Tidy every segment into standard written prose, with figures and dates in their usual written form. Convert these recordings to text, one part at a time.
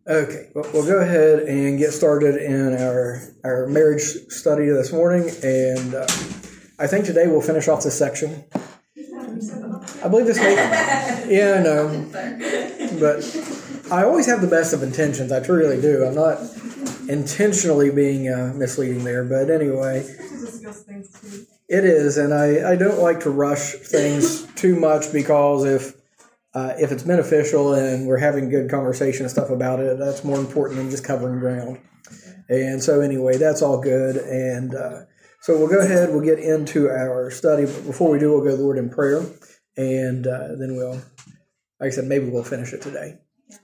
Okay, well, we'll go ahead and get started in our marriage study this morning, and I think today we'll finish off this section. I believe this may, yeah, I know, but I always have the best of intentions. I truly do. I'm not intentionally being misleading there, but anyway, it is, and I don't like to rush things too much because if it's beneficial and we're having good conversation and stuff about it, that's more important than just covering ground. And so anyway, that's all good. And so we'll go ahead, we'll get into our study. But before we do, we'll go to the Lord in prayer. And then we'll, like I said, maybe we'll finish it today.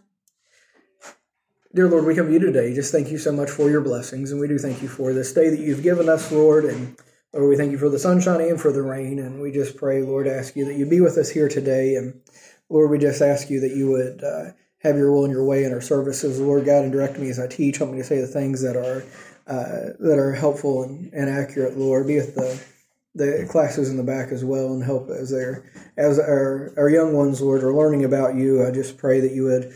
Dear Lord, we come to you today. Just thank you so much for your blessings. And we do thank you for this day that you've given us, Lord. And Lord, we thank you for the sunshine and for the rain. And we just pray, Lord, ask you that you be with us here today. And Lord, we just ask you that you would have your will and your way in our services. Lord God, and direct me as I teach. Help me to say the things that are helpful and accurate. Lord, be with the classes in the back as well, and help as our young ones, Lord, are learning about you. I just pray that you would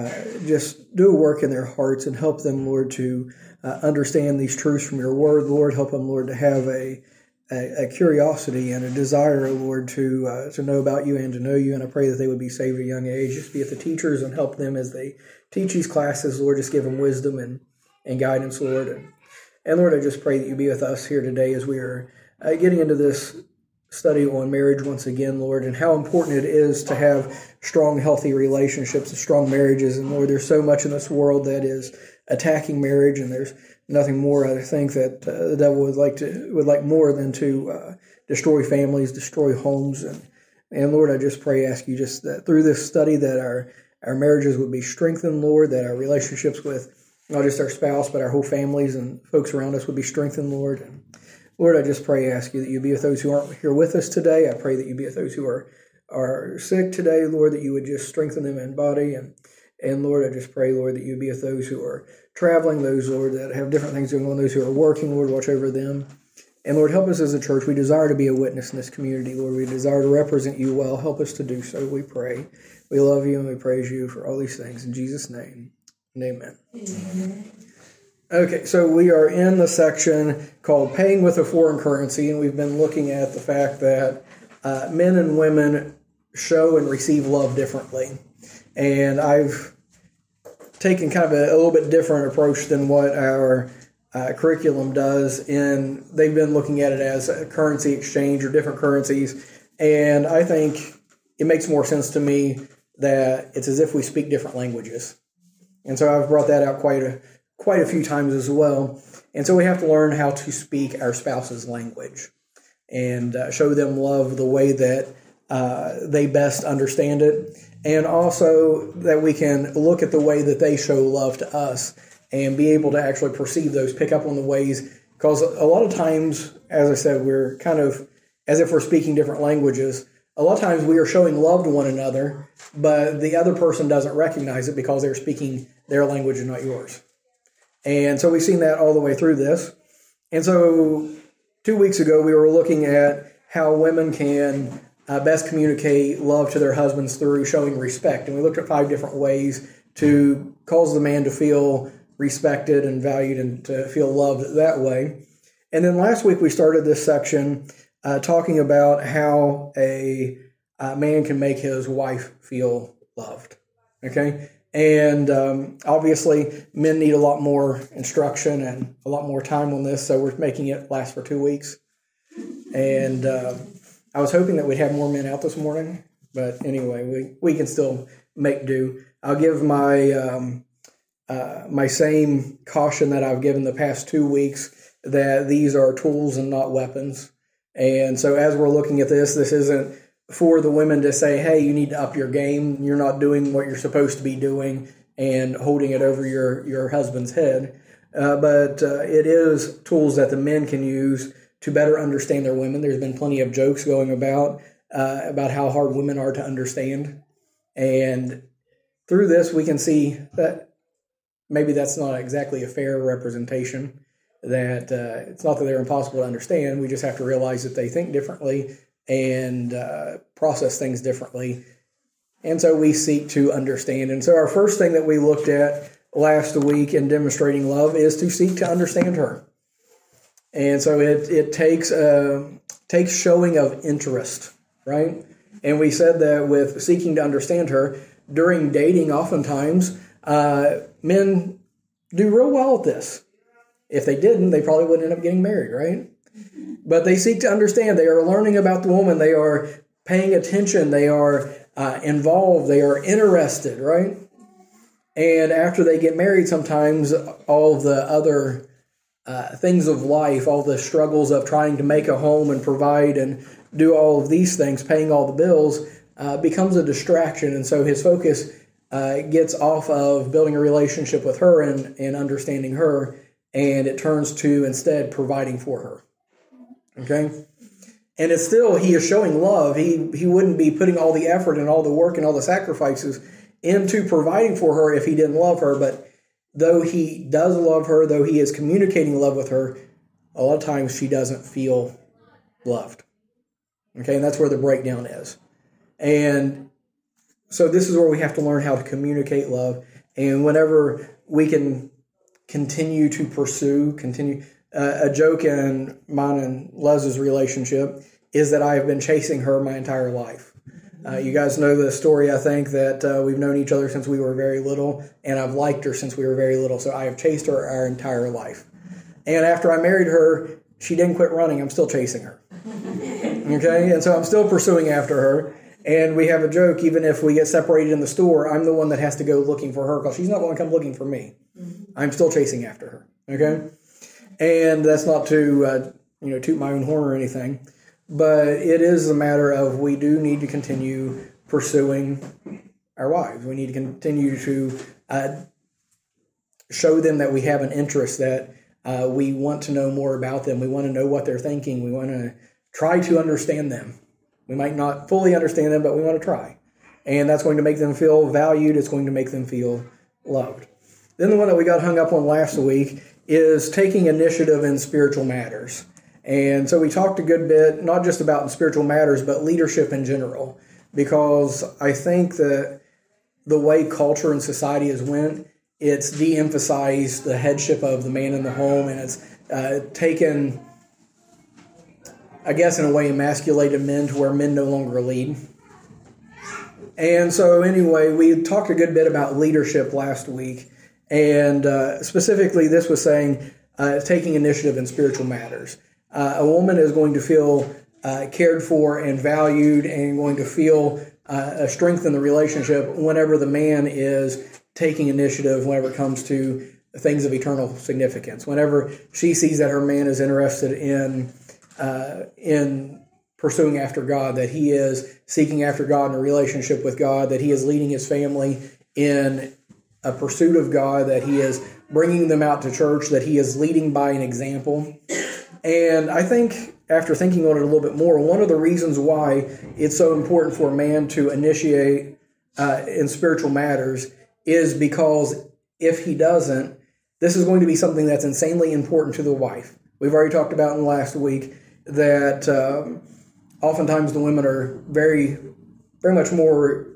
just do a work in their hearts and help them, Lord, to understand these truths from your word. Lord, help them, Lord, to have a curiosity and a desire, Lord, to know about you and to know you. And I pray that they would be saved at a young age. Just be with the teachers and help them as they teach these classes. Lord, just give them wisdom and guidance, Lord. And Lord, I just pray that you be with us here today as we are getting into this study on marriage once again, Lord, and how important it is to have strong, healthy relationships and strong marriages. And Lord, there's so much in this world that is attacking marriage, and there's nothing more, I think, that the devil would like more than to destroy families, destroy homes, and Lord, I just pray, ask you just that through this study that our marriages would be strengthened, Lord, that our relationships with not just our spouse but our whole families and folks around us would be strengthened, Lord. And Lord, I just pray, ask you that you be with those who aren't here with us today. I pray that you be with those who are sick today, Lord, that you would just strengthen them in body. And Lord, I just pray, Lord, that you be with those who are traveling, those, Lord, that have different things going on, those who are working, Lord, watch over them. And Lord, help us as a church. We desire to be a witness in this community, Lord. We desire to represent you well. Help us to do so, we pray. We love you and we praise you for all these things. In Jesus' name, and amen. Amen. Okay, so we are in the section called Paying with a Foreign Currency, and we've been looking at the fact that men and women show and receive love differently. And I've taken kind of a little bit different approach than what our curriculum does, and they've been looking at it as a currency exchange or different currencies. And I think it makes more sense to me that it's as if we speak different languages. And so I've brought that out quite a few times as well. And so we have to learn how to speak our spouse's language and show them love the way that they best understand it. And also that we can look at the way that they show love to us and be able to actually perceive those, pick up on the ways. Because a lot of times, as I said, we're kind of as if we're speaking different languages. A lot of times we are showing love to one another, but the other person doesn't recognize it because they're speaking their language and not yours. And so we've seen that all the way through this. And so 2 weeks ago, we were looking at how women can best communicate love to their husbands through showing respect. And we looked at 5 different ways to cause the man to feel respected and valued and to feel loved that way. And then last week, we started this section talking about how a man can make his wife feel loved. Okay? And obviously, men need a lot more instruction and a lot more time on this, so we're making it last for 2 weeks. And I was hoping that we'd have more men out this morning, but anyway, we can still make do. I'll give my my same caution that I've given the past 2 weeks, that these are tools and not weapons. And so as we're looking at this isn't for the women to say, hey, you need to up your game. You're not doing what you're supposed to be doing and holding it over your husband's head. But it is tools that the men can use to better understand their women. There's been plenty of jokes going about how hard women are to understand. And through this, we can see that maybe that's not exactly a fair representation, that it's not that they're impossible to understand. We just have to realize that they think differently and process things differently. And so we seek to understand. And so our first thing that we looked at last week in demonstrating love is to seek to understand her. And so it takes showing of interest, right? And we said that with seeking to understand her, during dating, oftentimes, men do real well at this. If they didn't, they probably wouldn't end up getting married, right? But they seek to understand. They are learning about the woman. They are paying attention. They are involved. They are interested, right? And after they get married, sometimes all the other things of life, all the struggles of trying to make a home and provide and do all of these things, paying all the bills, becomes a distraction. And so his focus gets off of building a relationship with her and understanding her, and it turns to instead providing for her. Okay? And it's still, he is showing love. He wouldn't be putting all the effort and all the work and all the sacrifices into providing for her if he didn't love her. But though he does love her, though he is communicating love with her, a lot of times she doesn't feel loved. Okay, and that's where the breakdown is. And so this is where we have to learn how to communicate love. And whenever we can continue to continue. A joke in mine and Les's relationship is that I have been chasing her my entire life. You guys know the story, I think, that we've known each other since we were very little, and I've liked her since we were very little, so I have chased her our entire life. And after I married her, she didn't quit running. I'm still chasing her. Okay? And so I'm still pursuing after her. And we have a joke, even if we get separated in the store, I'm the one that has to go looking for her because she's not going to come looking for me. I'm still chasing after her. Okay? And that's not to toot my own horn or anything, but it is a matter of we do need to continue pursuing our wives. We need to continue to show them that we have an interest, that we want to know more about them. We want to know what they're thinking. We want to try to understand them. We might not fully understand them, but we want to try. And that's going to make them feel valued. It's going to make them feel loved. Then the one that we got hung up on last week is taking initiative in spiritual matters. And so we talked a good bit, not just about in spiritual matters, but leadership in general, because I think that the way culture and society has went, it's de-emphasized the headship of the man in the home, and it's taken, I guess in a way, emasculated men to where men no longer lead. And so anyway, we talked a good bit about leadership last week. And specifically, this was saying taking initiative in spiritual matters. A woman is going to feel cared for and valued and going to feel a strength in the relationship whenever the man is taking initiative, whenever it comes to things of eternal significance. Whenever she sees that her man is interested in pursuing after God, that he is seeking after God in a relationship with God, that he is leading his family in a pursuit of God, that he is bringing them out to church, that he is leading by an example. And I think after thinking on it a little bit more, one of the reasons why it's so important for a man to initiate in spiritual matters is because if he doesn't, this is going to be something that's insanely important to the wife. We've already talked about in the last week that oftentimes the women are very, very much more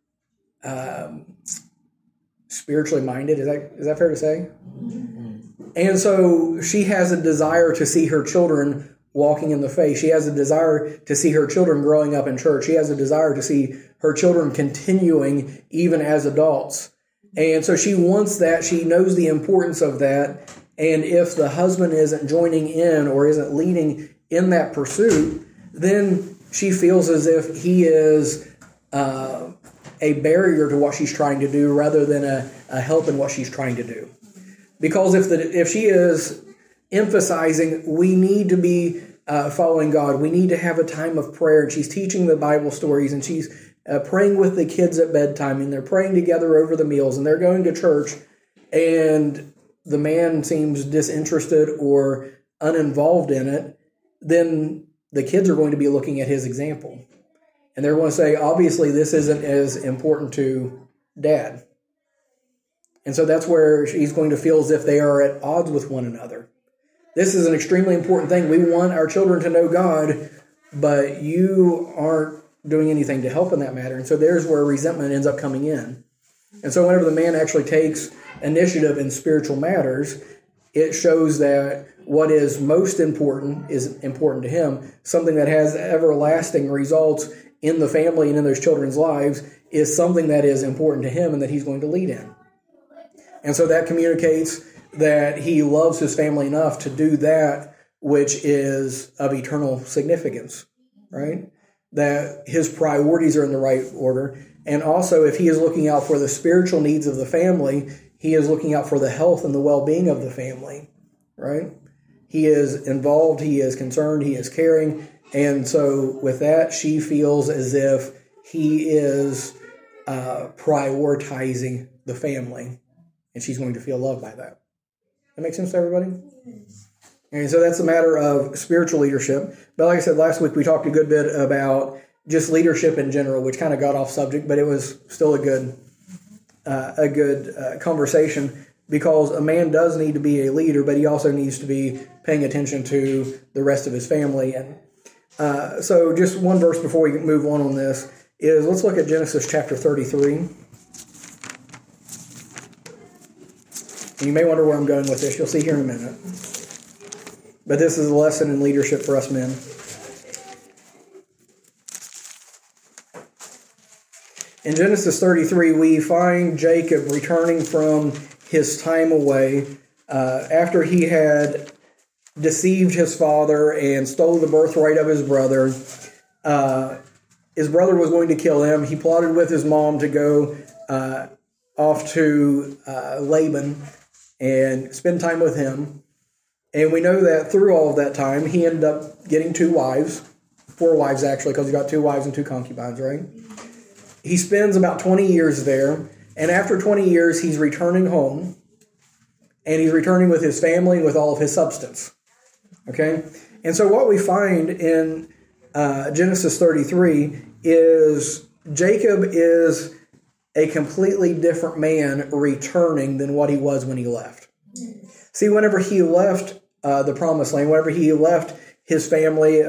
spiritually minded. Is that fair to say? Mm-hmm. And so she has a desire to see her children walking in the faith. She has a desire to see her children growing up in church. She has a desire to see her children continuing even as adults. And so she wants that. She knows the importance of that. And if the husband isn't joining in or isn't leading in that pursuit, then she feels as if he is a barrier to what she's trying to do rather than a help in what she's trying to do. Because if she is emphasizing we need to be following God, we need to have a time of prayer, and she's teaching the Bible stories, and she's praying with the kids at bedtime, and they're praying together over the meals, and they're going to church, and the man seems disinterested or uninvolved in it, then the kids are going to be looking at his example. And they're going to say, obviously, this isn't as important to Dad. And so that's where she's going to feel as if they are at odds with one another. This is an extremely important thing. We want our children to know God, but you aren't doing anything to help in that matter. And so there's where resentment ends up coming in. And so whenever the man actually takes initiative in spiritual matters, it shows that what is most important is important to him. Something that has everlasting results in the family and in those children's lives is something that is important to him and that he's going to lead in. And so that communicates that he loves his family enough to do that which is of eternal significance, right? That his priorities are in the right order. And also, if he is looking out for the spiritual needs of the family, he is looking out for the health and the well-being of the family, right? He is involved, he is concerned, he is caring. And so with that, she feels as if he is prioritizing the family, and she's going to feel loved by that. That makes sense to everybody? And so that's a matter of spiritual leadership. But like I said, last week we talked a good bit about just leadership in general, which kind of got off subject, but it was still a good conversation, because a man does need to be a leader, but he also needs to be paying attention to the rest of his family. And so just one verse before we move on this is, let's look at Genesis chapter 33. And you may wonder where I'm going with this. You'll see here in a minute. But this is a lesson in leadership for us men. In Genesis 33, we find Jacob returning from his time away after he had deceived his father and stole the birthright of his brother. His brother was going to kill him. He plotted with his mom to go off to Laban and spend time with him. And we know that through all of that time, he ended up getting 2 wives, 4 wives actually, because he got 2 wives and 2 concubines, right? He spends about 20 years there, and after 20 years, he's returning home, and he's returning with his family and with all of his substance, okay? And so what we find in Genesis 33 is Jacob is a completely different man returning than what he was when he left. See, whenever he left the promised land, whenever he left his family,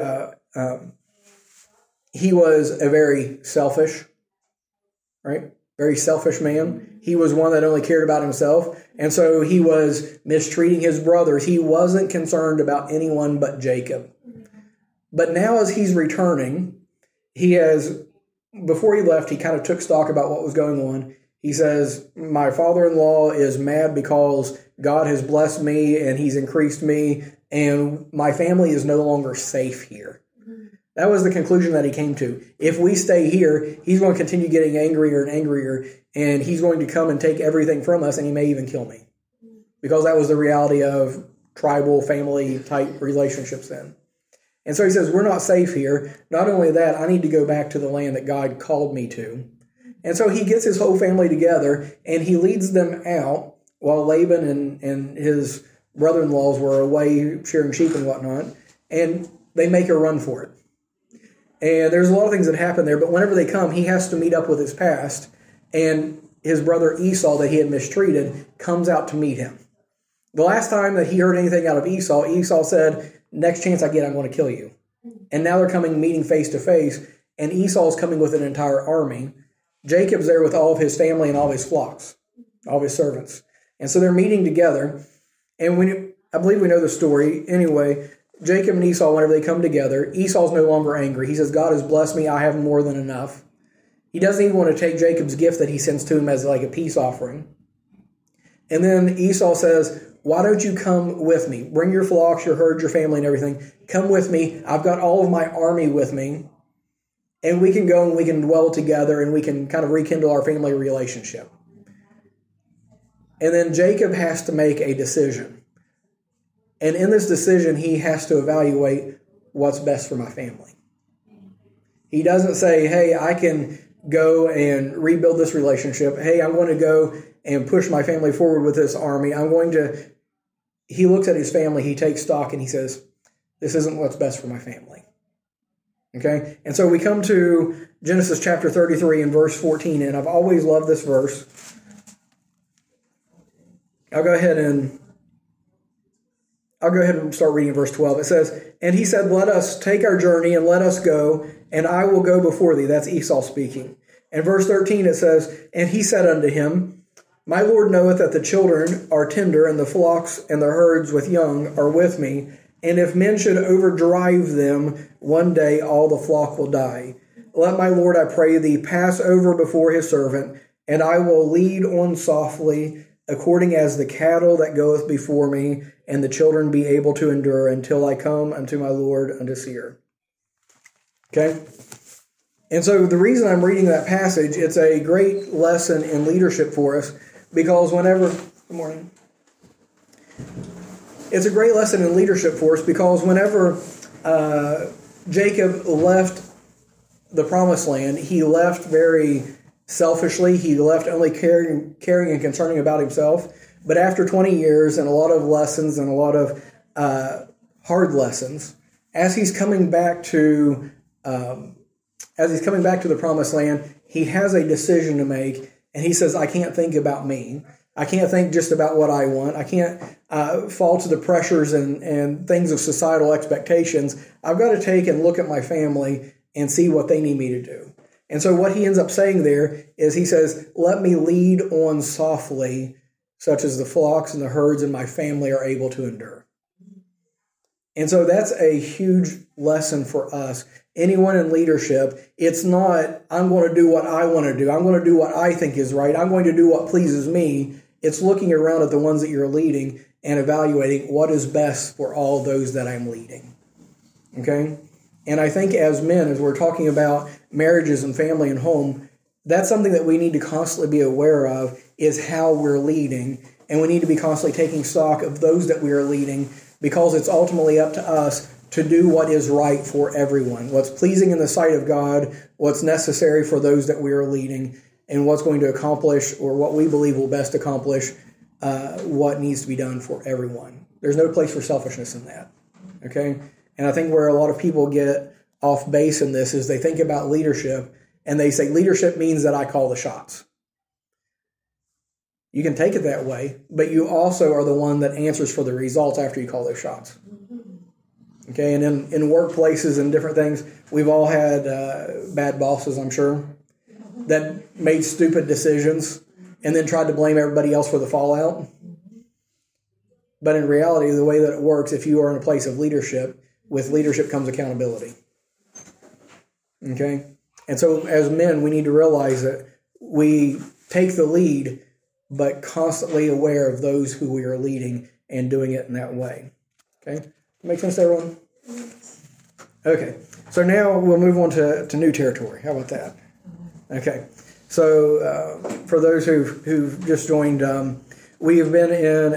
he was a very selfish, right? Very selfish man. He was one that only cared about himself. And so he was mistreating his brothers. He wasn't concerned about anyone but Jacob. But now as he's returning, before he left, he kind of took stock about what was going on. He says, my father-in-law is mad because God has blessed me and he's increased me, and my family is no longer safe here. That was the conclusion that he came to. If we stay here, he's going to continue getting angrier and angrier, and he's going to come and take everything from us, and he may even kill me. Because that was the reality of tribal, family-type relationships then. And so he says, we're not safe here. Not only that, I need to go back to the land that God called me to. And so he gets his whole family together, and he leads them out while Laban and his brother-in-laws were away shearing sheep and whatnot, and they make a run for it. And there's a lot of things that happen there, but whenever they come, he has to meet up with his past, and his brother Esau that he had mistreated comes out to meet him. The last time that he heard anything out of Esau, Esau said, next chance I get, I'm going to kill you. And now they're meeting face to face, and Esau's coming with an entire army. Jacob's there with all of his family and all of his flocks, all of his servants. And so they're meeting together, and I believe we know the story. Anyway, Jacob and Esau, whenever they come together, Esau's no longer angry. He says, God has blessed me. I have more than enough. He doesn't even want to take Jacob's gift that he sends to him as like a peace offering. And then Esau says, why don't you come with me? Bring your flocks, your herds, your family, and everything. Come with me. I've got all of my army with me. And we can go and we can dwell together and we can kind of rekindle our family relationship. And then Jacob has to make a decision. And in this decision, he has to evaluate what's best for my family. He doesn't say, hey, I can go and rebuild this relationship. Hey, I'm going to go and push my family forward with this army. He looks at his family, he takes stock, and he says, this isn't what's best for my family. Okay? And so we come to Genesis chapter 33 and verse 14, and I've always loved this verse. I'll go ahead and start reading verse 12. It says, and he said, let us take our journey and let us go, and I will go before thee. That's Esau speaking. And verse 13 it says, "And he said unto him, My Lord knoweth that the children are tender, and the flocks and the herds with young are with me. And if men should overdrive them, one day all the flock will die. Let my Lord, I pray thee, pass over before his servant, and I will lead on softly, according as the cattle that goeth before me, and the children be able to endure until I come unto my Lord unto Seir." Okay? And so the reason I'm reading that passage, it's a great lesson in leadership for us, because whenever... Good morning. It's a great lesson in leadership for us, because whenever Jacob left the promised land, he left very selfishly. He left only caring and concerning about himself. But after 20 years and a lot of lessons and a lot of hard lessons, as he's coming back to the promised land, he has a decision to make, and he says, "I can't think about me. I can't think just about what I want. I can't fall to the pressures and things of societal expectations. I've got to take and look at my family and see what they need me to do." And so what he ends up saying there is he says, "Let me lead on softly, such as the flocks and the herds and my family are able to endure." And so that's a huge lesson for us. Anyone in leadership, it's not, I'm going to do what I want to do. I'm going to do what I think is right. I'm going to do what pleases me. It's looking around at the ones that you're leading and evaluating what is best for all those that I'm leading. Okay? And I think as men, as we're talking about marriages and family and home, that's something that we need to constantly be aware of, is how we're leading. And we need to be constantly taking stock of those that we are leading, because it's ultimately up to us to do what is right for everyone, what's pleasing in the sight of God, what's necessary for those that we are leading, and what's going to accomplish, or what we believe will best accomplish, what needs to be done for everyone. There's no place for selfishness in that, okay? And I think where a lot of people get off base in this is they think about leadership, and they say leadership means that I call the shots. You can take it that way, but you also are the one that answers for the results after you call those shots. Okay, and in workplaces and different things, we've all had bad bosses, I'm sure, that made stupid decisions and then tried to blame everybody else for the fallout. But in reality, the way that it works, if you are in a place of leadership, with leadership comes accountability. Okay? And so as men, we need to realize that we take the lead, but constantly aware of those who we are leading and doing it in that way. Okay? Make sense to everyone? Okay. So now we'll move on to new territory. How about that? Okay. So for those who've just joined, we have been in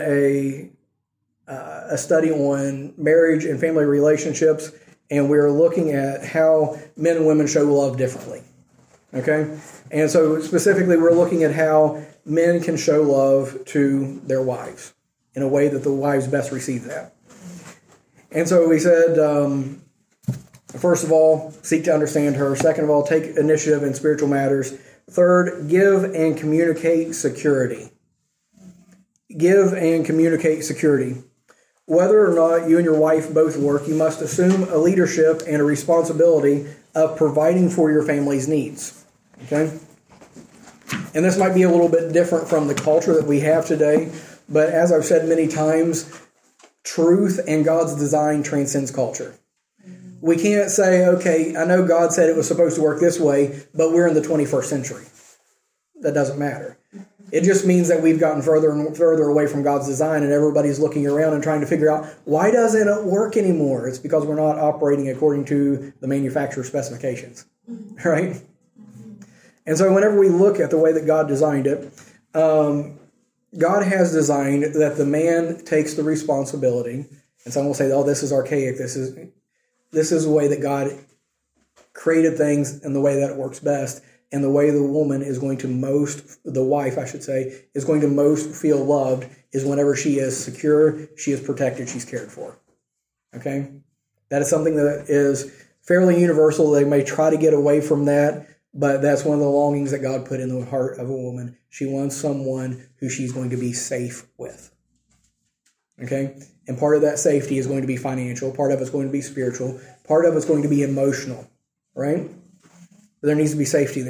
a study on marriage and family relationships, and we're looking at how men and women show love differently. Okay? And so specifically we're looking at how men can show love to their wives in a way that the wives best receive that. And so we said, first of all, seek to understand her. Second of all, take initiative in spiritual matters. Third, give and communicate security. Give and communicate security. Whether or not you and your wife both work, you must assume a leadership and a responsibility of providing for your family's needs. Okay? And this might be a little bit different from the culture that we have today, but as I've said many times, truth and God's design transcends culture. We can't say, okay, I know God said it was supposed to work this way, but we're in the 21st century. That doesn't matter. It just means that we've gotten further and further away from God's design, and everybody's looking around and trying to figure out, why doesn't it work anymore? It's because we're not operating according to the manufacturer's specifications, right? And so whenever we look at the way that God designed it, God has designed that the man takes the responsibility, and some will say, oh, this is archaic. This is the way that God created things and the way that it works best, and the way the woman is going to the wife, I should say, is going to most feel loved is whenever she is secure, she is protected, she's cared for. Okay? That is something that is fairly universal. They may try to get away from that, but that's one of the longings that God put in the heart of a woman. She wants someone who she's going to be safe with. Okay? And part of that safety is going to be financial. Part of it's going to be spiritual. Part of it's going to be emotional. Right? There needs to be safety there.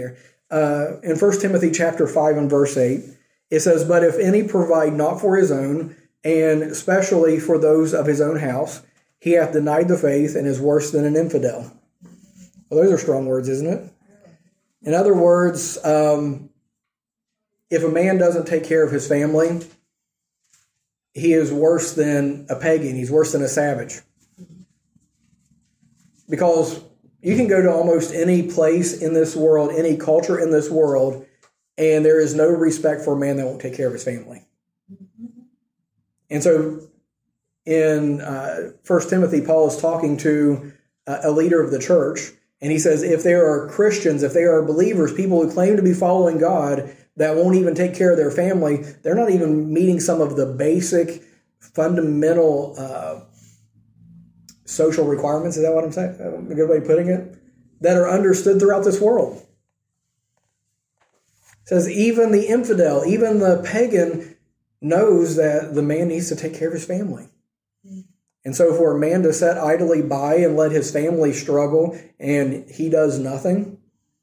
in 1 Timothy chapter 5 and verse 8, it says, "But if any provide not for his own, and especially for those of his own house, he hath denied the faith and is worse than an infidel." Well, those are strong words, isn't it? In other words, if a man doesn't take care of his family, he is worse than a pagan. He's worse than a savage. Because you can go to almost any place in this world, any culture in this world, and there is no respect for a man that won't take care of his family. And so in 1 Timothy, Paul is talking to a leader of the church, and he says if there are Christians, if they are believers, people who claim to be following God, that won't even take care of their family, they're not even meeting some of the basic, fundamental social requirements. Is that what I'm saying? A good way of putting it? That are understood throughout this world. It says even the infidel, even the pagan knows that the man needs to take care of his family. And so for a man to sit idly by and let his family struggle and he does nothing,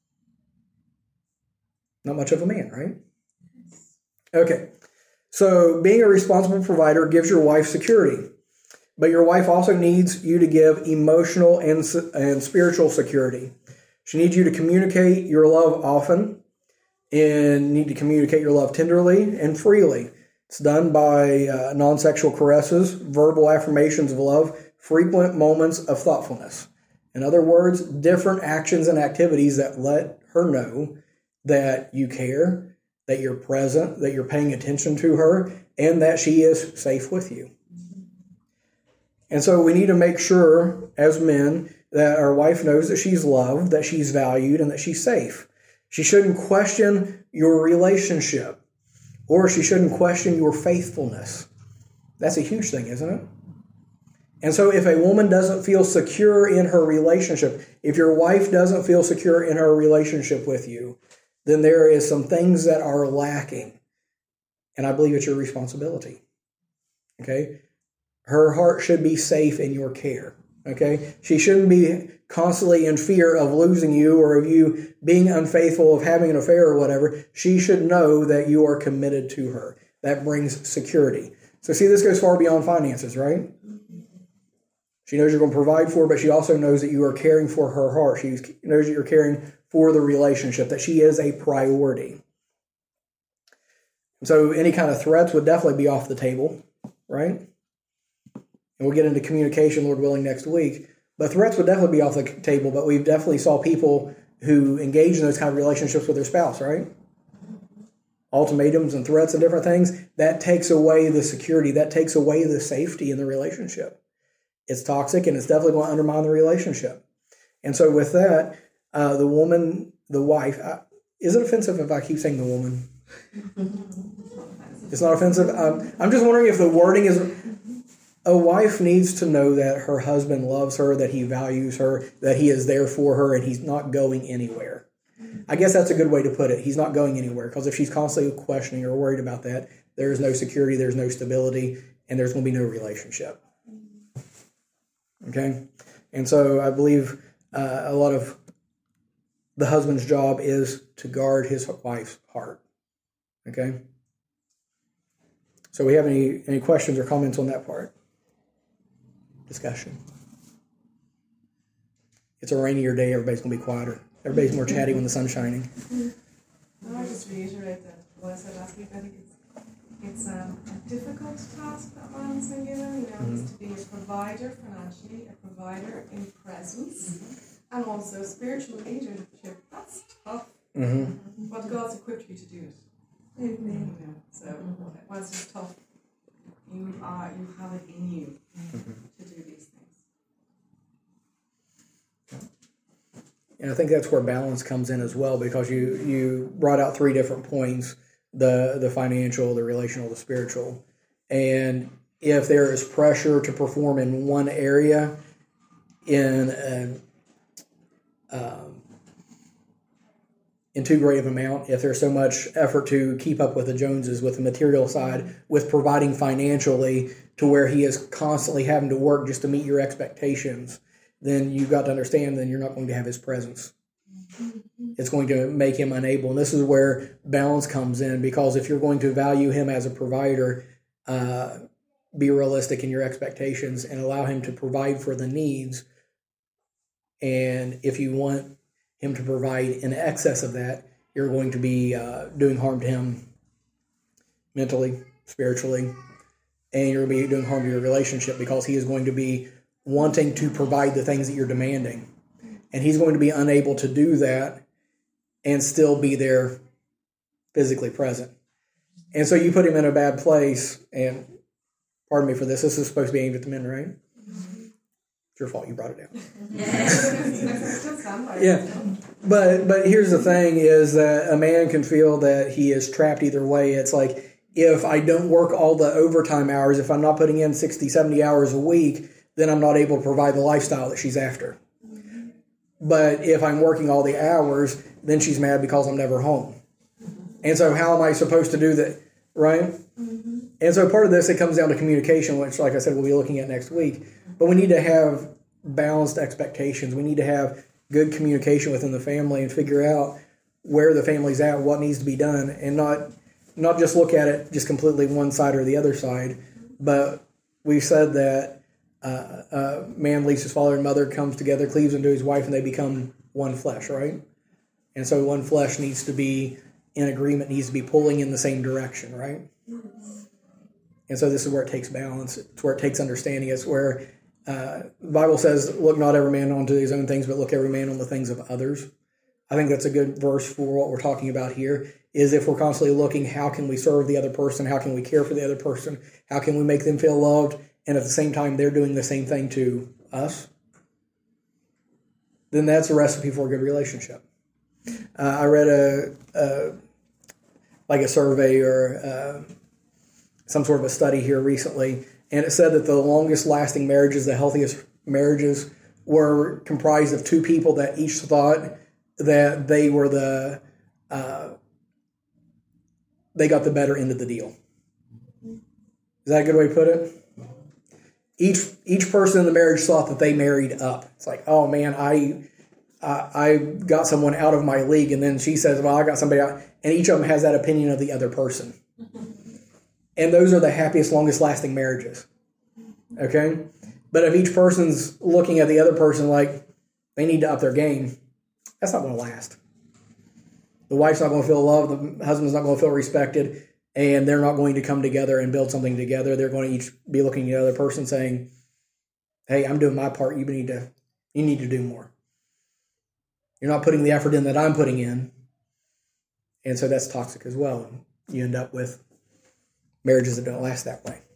not much of a man, right? Okay. So being a responsible provider gives your wife security. But your wife also needs you to give emotional and spiritual security. She needs you to communicate your love often and need to communicate your love tenderly and freely. It's done by non-sexual caresses, verbal affirmations of love, frequent moments of thoughtfulness. In other words, different actions and activities that let her know that you care, that you're present, that you're paying attention to her, and that she is safe with you. And so we need to make sure, as men, that our wife knows that she's loved, that she's valued, and that she's safe. She shouldn't question your relationship, or she shouldn't question your faithfulness. That's a huge thing, isn't it? And so if a woman doesn't feel secure in her relationship, if your wife doesn't feel secure in her relationship with you, then there is some things that are lacking. And I believe it's your responsibility. Okay? Her heart should be safe in your care. Okay? She shouldn't be constantly in fear of losing you or of you being unfaithful, of having an affair or whatever. She should know that you are committed to her. That brings security. So see, this goes far beyond finances, right? She knows you're going to provide for her, but she also knows that you are caring for her heart. She knows that you're caring for the relationship, that she is a priority. So any kind of threats would definitely be off the table, right? And we'll get into communication, Lord willing, next week. But threats would definitely be off the table, but we've definitely saw people who engage in those kind of relationships with their spouse, right? Ultimatums and threats and different things. That takes away the security. That takes away the safety in the relationship. It's toxic, and it's definitely going to undermine the relationship. And so with that, the woman, the wife, is it offensive if I keep saying the woman? It's not offensive? I'm just wondering if the wording is... A wife needs to know that her husband loves her, that he values her, that he is there for her, and he's not going anywhere. I guess that's a good way to put it. He's not going anywhere, because if she's constantly questioning or worried about that, there is no security, there's no stability, and there's going to be no relationship. Okay? And so I believe a lot of the husband's job is to guard his wife's heart. Okay? So we have any questions or comments on that part? Discussion. It's a rainier day. Everybody's going to be quieter. Everybody's more chatty when the sun's shining. I just reiterate that what I said last week. I think it's a difficult task that man's been given. Is to be a provider financially, a provider in presence, and also spiritual leadership. That's tough. But God's equipped you to do it. Amen. So once it's tough, you have it in you to do these things. And I think that's where balance comes in as well, because you brought out three different points: the financial, the relational, the spiritual. And if there is pressure to perform in one area in too great of an amount, if there's so much effort to keep up with the Joneses, with the material side, with providing financially to where he is constantly having to work just to meet your expectations, then you've got to understand then you're not going to have his presence. It's going to make him unable. And this is where balance comes in, because if you're going to value him as a provider, be realistic in your expectations and allow him to provide for the needs. And if you want him to provide in excess of that, you're going to be doing harm to him mentally, spiritually, and you're going to be doing harm to your relationship, because he is going to be wanting to provide the things that you're demanding. And he's going to be unable to do that and still be there physically present. And so you put him in a bad place, and pardon me for this, this is supposed to be aimed at the men, right? It's your fault you brought it down. Yeah. But here's the thing is that a man can feel that he is trapped either way. It's like, if I don't work all the overtime hours, if I'm not putting in 60, 70 hours a week, then I'm not able to provide the lifestyle that she's after. But if I'm working all the hours, then she's mad because I'm never home. And so how am I supposed to do that, right? And so part of this, it comes down to communication, which, like I said, we'll be looking at next week. But we need to have balanced expectations. We need to have good communication within the family and figure out where the family's at, what needs to be done, and not just look at it just completely one side or the other side. But we said that man leaves his father and mother, comes together, cleaves into his wife, and they become one flesh, right? And so one flesh needs to be in agreement, needs to be pulling in the same direction, right? And so this is where it takes balance. It's where it takes understanding. It's where the Bible says, look not every man onto his own things, but look every man on the things of others. I think that's a good verse for what we're talking about here, is if we're constantly looking, how can we serve the other person? How can we care for the other person? How can we make them feel loved? And at the same time, they're doing the same thing to us. Then that's a recipe for a good relationship. I read a survey or some sort of a study here recently, and it said that the longest lasting marriages, the healthiest marriages, were comprised of two people that each thought that they were they got the better end of the deal. Is that a good way to put it? Each person in the marriage thought that they married up. It's like, oh man, I got someone out of my league, and then she says, well, I got somebody out, and each of them has that opinion of the other person. And those are the happiest, longest lasting marriages. Okay? But if each person's looking at the other person like they need to up their game, that's not going to last. The wife's not going to feel loved, the husband's not going to feel respected, and they're not going to come together and build something together. They're going to each be looking at the other person saying, hey, I'm doing my part, you need to do more. You're not putting the effort in that I'm putting in. And so that's toxic as well. You end up with marriages that don't last that way.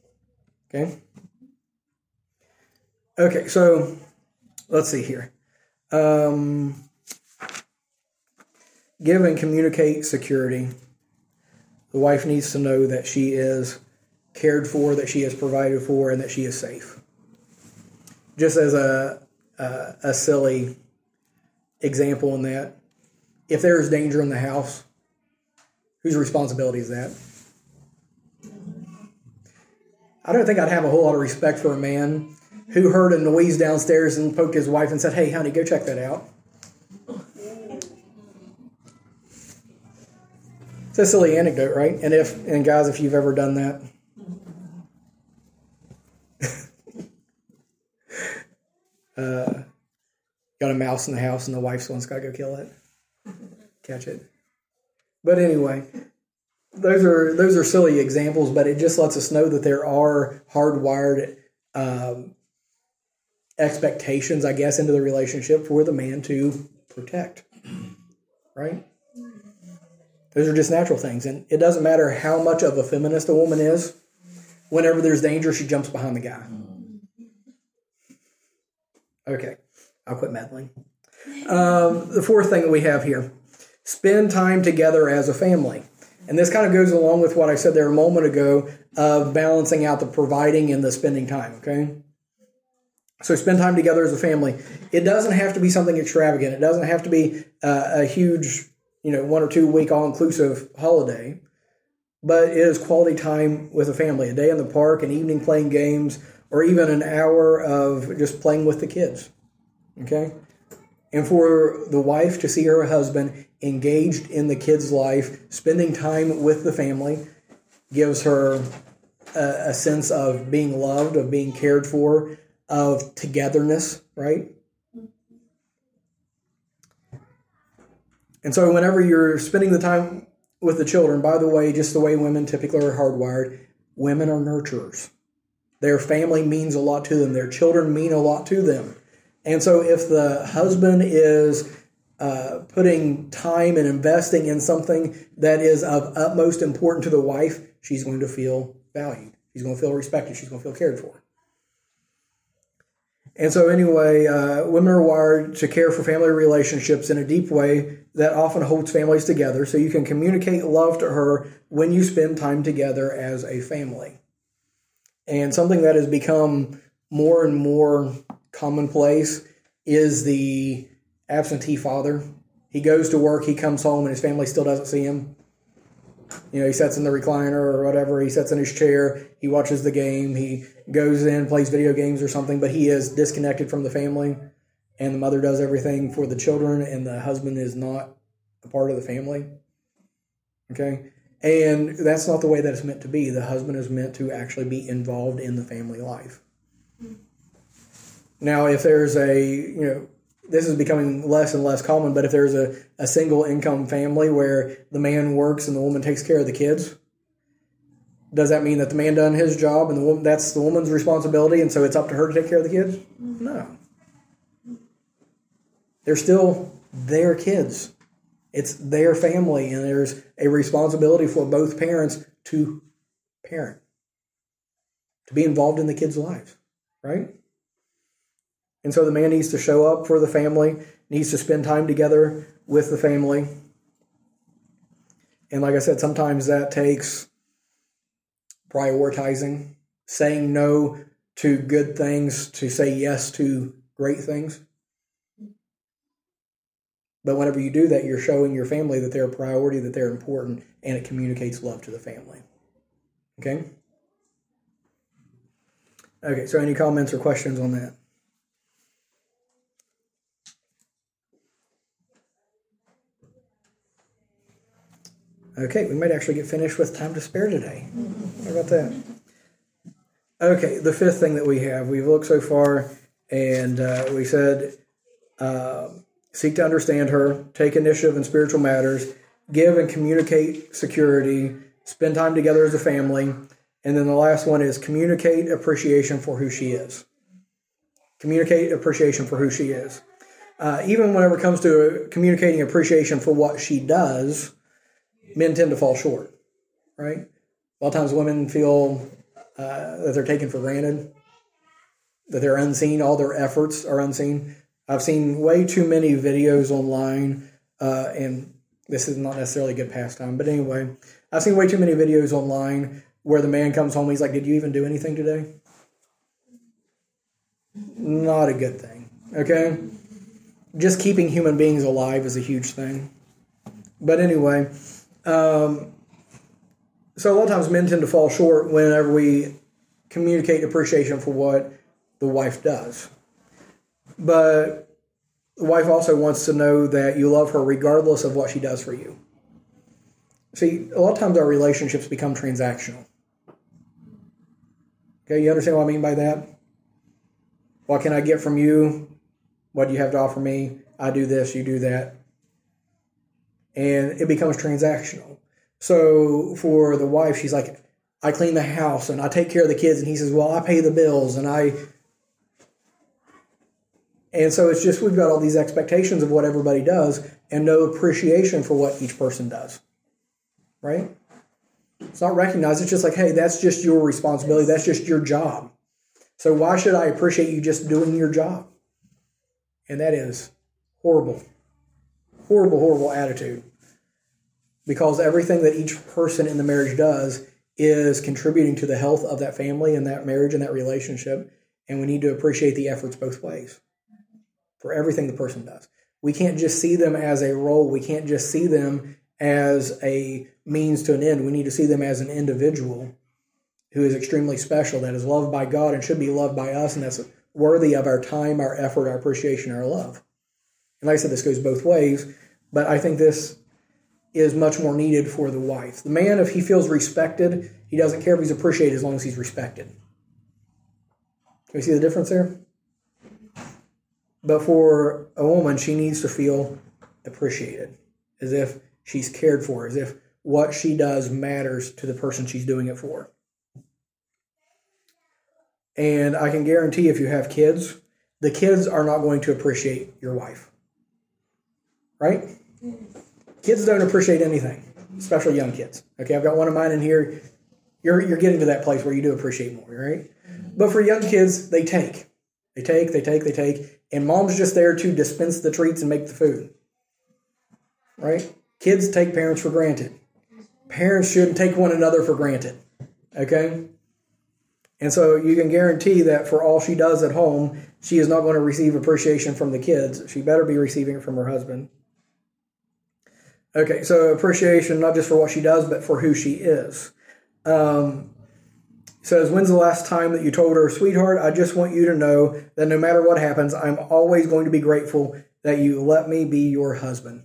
Okay, so let's see here. Give and communicate security. The wife needs to know that she is cared for, that she is provided for, and that she is safe. Just as a silly example in that, if there is danger in the house, whose responsibility is that? I don't think I'd have a whole lot of respect for a man who heard a noise downstairs and poked his wife and said, hey, honey, go check that out. It's a silly anecdote, right? And guys, if you've ever done that, got a mouse in the house and the wife's one's got to go kill it, catch it. But anyway, those are silly examples, but it just lets us know that there are hardwired expectations, I guess, into the relationship for the man to protect, right? Those are just natural things. And it doesn't matter how much of a feminist a woman is. Whenever there's danger, she jumps behind the guy. Okay, I'll quit meddling. The fourth thing that we have here, spend time together as a family. And this kind of goes along with what I said there a moment ago of balancing out the providing and the spending time, okay? So spend time together as a family. It doesn't have to be something extravagant. It doesn't have to be a huge 1 or 2 week all-inclusive holiday, but it is quality time with a family, a day in the park, an evening playing games, or even an hour of just playing with the kids, okay? And for the wife to see her husband engaged in the kid's life, spending time with the family, gives her a sense of being loved, of being cared for, of togetherness, right? And so whenever you're spending the time with the children, by the way, just the way women typically are hardwired, women are nurturers. Their family means a lot to them. Their children mean a lot to them. And so if the husband is putting time and investing in something that is of utmost importance to the wife, she's going to feel valued. She's going to feel respected. She's going to feel cared for. And so anyway, women are wired to care for family relationships in a deep way that often holds families together. So you can communicate love to her when you spend time together as a family. And something that has become more and more commonplace is the absentee father. He goes to work, he comes home, and his family still doesn't see him. You know, he sits in the recliner or whatever, he sits in his chair, he watches the game, he goes in, plays video games or something, but he is disconnected from the family, and the mother does everything for the children, and the husband is not a part of the family. Okay? And that's not the way that it's meant to be. The husband is meant to actually be involved in the family life. Now, if there's this is becoming less and less common, but if there's a single income family where the man works and the woman takes care of the kids, does that mean that the man done his job and that's the woman's responsibility and so it's up to her to take care of the kids? No. They're still their kids. It's their family, and there's a responsibility for both parents to parent, to be involved in the kids' lives, right? And so the man needs to show up for the family, needs to spend time together with the family. And like I said, sometimes that takes prioritizing, saying no to good things to say yes to great things. But whenever you do that, you're showing your family that they're a priority, that they're important, and it communicates love to the family. Okay? Okay, so any comments or questions on that? Okay, we might actually get finished with time to spare today. How about that? Okay, the fifth thing that we've looked so far, and we said, seek to understand her, take initiative in spiritual matters, give and communicate security, spend time together as a family, and then the last one is communicate appreciation for who she is. Communicate appreciation for who she is. Even whenever it comes to communicating appreciation for what she does, men tend to fall short, right? A lot of times women feel that they're taken for granted, that they're unseen, all their efforts are unseen. I've seen way too many videos online, and this is not necessarily a good pastime, but anyway, I've seen way too many videos online where the man comes home, he's like, did you even do anything today? Not a good thing, okay? Just keeping human beings alive is a huge thing. But anyway, so a lot of times men tend to fall short whenever we communicate appreciation for what the wife does. But the wife also wants to know that you love her regardless of what she does for you. See, a lot of times our relationships become transactional. Okay, you understand what I mean by that? What can I get from you? What do you have to offer me? I do this, you do that. And it becomes transactional. So for the wife, she's like, I clean the house and I take care of the kids. And he says, well, I pay the bills and so it's just, we've got all these expectations of what everybody does and no appreciation for what each person does, right? It's not recognized. It's just like, hey, that's just your responsibility. That's just your job. So why should I appreciate you just doing your job? And that is horrible, horrible, horrible attitude. Because everything that each person in the marriage does is contributing to the health of that family and that marriage and that relationship. And we need to appreciate the efforts both ways for everything the person does. We can't just see them as a role. We can't just see them as a means to an end. We need to see them as an individual who is extremely special, that is loved by God and should be loved by us, and that's worthy of our time, our effort, our appreciation, our love. And like I said, this goes both ways, but I think this is much more needed for the wife. The man, if he feels respected, he doesn't care if he's appreciated as long as he's respected. Can you see the difference there? But for a woman, she needs to feel appreciated, as if she's cared for, as if what she does matters to the person she's doing it for. And I can guarantee if you have kids, the kids are not going to appreciate your wife. Right? Kids don't appreciate anything, especially young kids. Okay, I've got one of mine in here. You're getting to that place where you do appreciate more, right? But for young kids, they take. They take. And mom's just there to dispense the treats and make the food. Right? Kids take parents for granted. Parents shouldn't take one another for granted. Okay? And so you can guarantee that for all she does at home, she is not going to receive appreciation from the kids. She better be receiving it from her husband. Okay, so appreciation not just for what she does, but for who she is. Says, when's the last time that you told her, sweetheart, I just want you to know that no matter what happens, I'm always going to be grateful that you let me be your husband.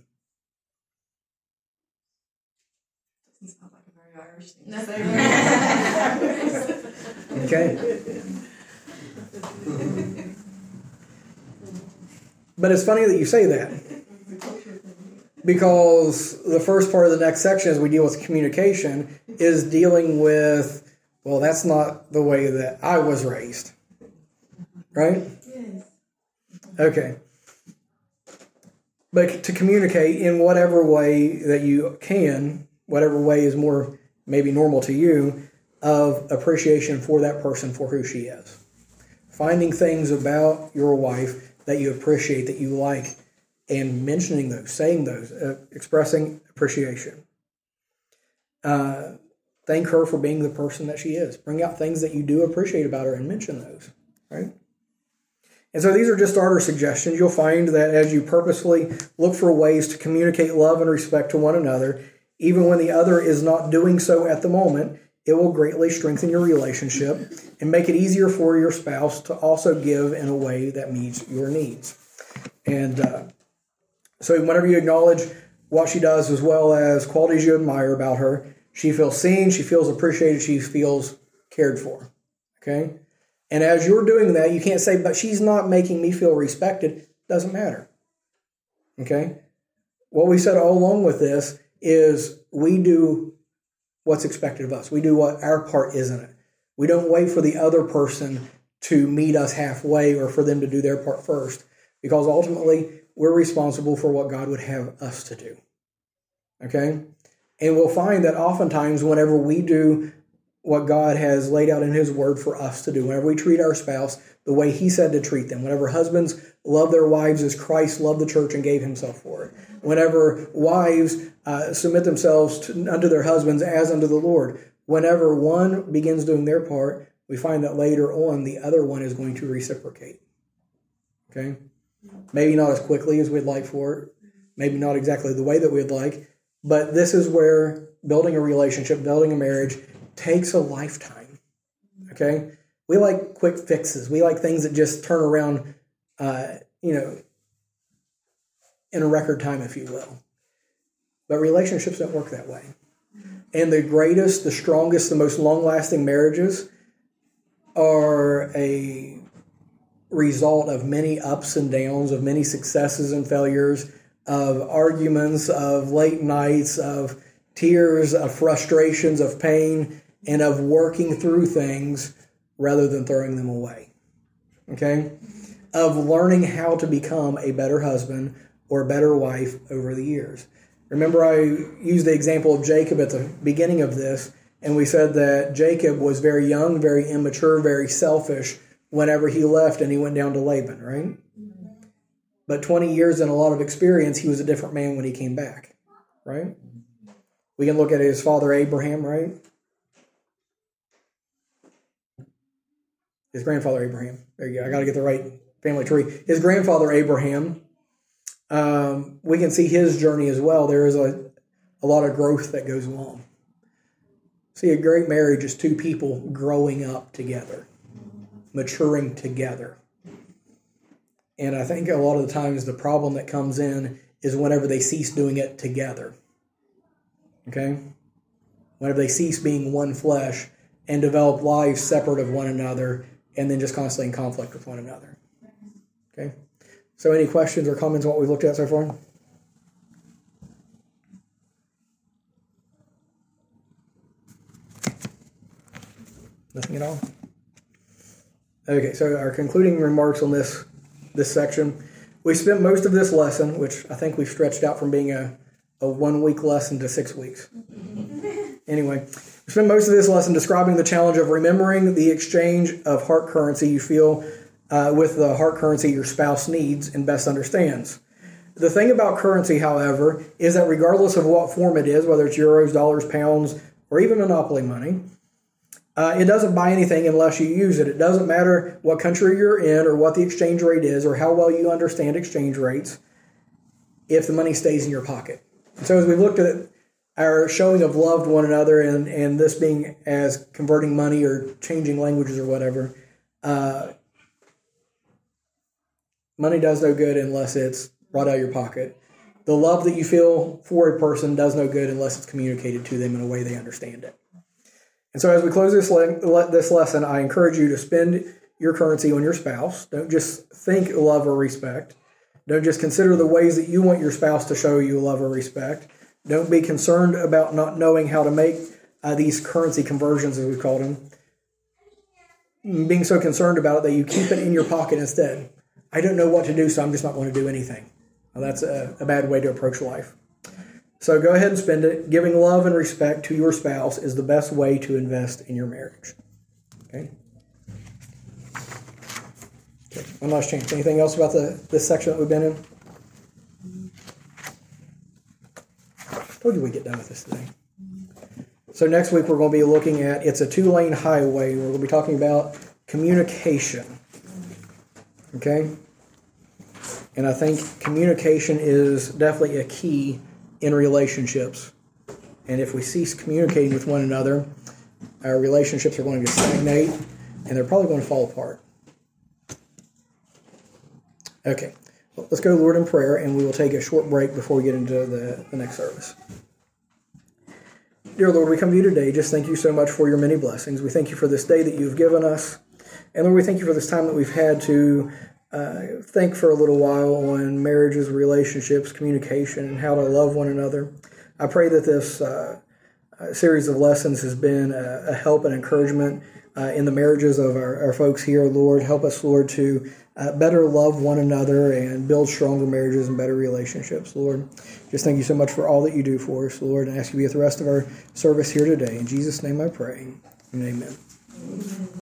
Doesn't sound like a very Irish thing. Okay. But it's funny that you say that, because the first part of the next section, as we deal with communication, is dealing with, well, that's not the way that I was raised. Right? Yes. Okay. But to communicate in whatever way that you can, whatever way is more maybe normal to you, of appreciation for that person for who she is. Finding things about your wife that you appreciate, that you like, and mentioning those, saying those, expressing appreciation. Thank her for being the person that she is. Bring out things that you do appreciate about her and mention those, right? And so these are just starter suggestions. You'll find that as you purposefully look for ways to communicate love and respect to one another, even when the other is not doing so at the moment, it will greatly strengthen your relationship and make it easier for your spouse to also give in a way that meets your needs. And so whenever you acknowledge what she does as well as qualities you admire about her, she feels seen, she feels appreciated, she feels cared for. Okay? And as you're doing that, you can't say, but she's not making me feel respected. Doesn't matter. Okay? What we said all along with this is we do what's expected of us. We do what our part is in it. We don't wait for the other person to meet us halfway or for them to do their part first, because ultimately we're responsible for what God would have us to do. Okay? And we'll find that oftentimes whenever we do what God has laid out in His Word for us to do, whenever we treat our spouse the way He said to treat them, whenever husbands love their wives as Christ loved the church and gave Himself for it, whenever wives submit themselves unto their husbands as unto the Lord, whenever one begins doing their part, we find that later on the other one is going to reciprocate. Okay? Maybe not as quickly as we'd like for it, maybe not exactly the way that we'd like, but this is where building a relationship, building a marriage takes a lifetime. Okay? We like quick fixes. We like things that just turn around, in a record time, if you will. But relationships don't work that way. And the greatest, the strongest, the most long-lasting marriages are a result of many ups and downs, of many successes and failures, of arguments, of late nights, of tears, of frustrations, of pain, and of working through things rather than throwing them away. Okay? Of learning how to become a better husband or a better wife over the years. Remember, I used the example of Jacob at the beginning of this, and we said that Jacob was very young, very immature, very selfish whenever he left and he went down to Laban, right? But 20 years and a lot of experience, he was a different man when he came back, right? We can look at his father Abraham, right? His grandfather Abraham. There you go. I got to get the right family tree. His grandfather Abraham, we can see his journey as well. There is a lot of growth that goes along. See, a great marriage is two people growing up together, maturing together. And I think a lot of the times the problem that comes in is whenever they cease doing it together. Okay? Whenever they cease being one flesh and develop lives separate of one another and then just constantly in conflict with one another. Okay? So any questions or comments on what we've looked at so far? Nothing at all? Okay, so our concluding remarks on this section. We spent most of this lesson, which I think we've stretched out from being a 1 week lesson to 6 weeks. Anyway, we spent most of this lesson describing the challenge of remembering the exchange of heart currency you feel with the heart currency your spouse needs and best understands. The thing about currency, however, is that regardless of what form it is, whether it's euros, dollars, pounds, or even Monopoly money, it doesn't buy anything unless you use it. It doesn't matter what country you're in or what the exchange rate is or how well you understand exchange rates if the money stays in your pocket. So as we looked at our showing of love to one another and this being as converting money or changing languages or whatever, money does no good unless it's brought out of your pocket. The love that you feel for a person does no good unless it's communicated to them in a way they understand it. And so as we close this lesson, I encourage you to spend your currency on your spouse. Don't just think love or respect. Don't just consider the ways that you want your spouse to show you love or respect. Don't be concerned about not knowing how to make these currency conversions, as we call them. Being so concerned about it that you keep it in your pocket instead. I don't know what to do, so I'm just not going to do anything. Well, that's a bad way to approach life. So go ahead and spend it. Giving love and respect to your spouse is the best way to invest in your marriage. Okay? One last chance. Anything else about this section that we've been in? I told you we'd get done with this today. So next week we're going to be looking at, it's a 2-lane highway. We're going to be talking about communication. Okay? And I think communication is definitely a key in relationships. And if we cease communicating with one another, our relationships are going to stagnate and they're probably going to fall apart. Okay, well, let's go to the Lord in prayer and we will take a short break before we get into the next service. Dear Lord, we come to you today. Just thank you so much for your many blessings. We thank you for this day that you've given us. And Lord, we thank you for this time that we've had to think for a little while on marriages, relationships, communication, and how to love one another. I pray that this series of lessons has been a help and encouragement in the marriages of our folks here. Lord, help us, Lord, to better love one another and build stronger marriages and better relationships. Lord, just thank you so much for all that you do for us, Lord, and I ask you to be with the rest of our service here today. In Jesus' name I pray, and amen.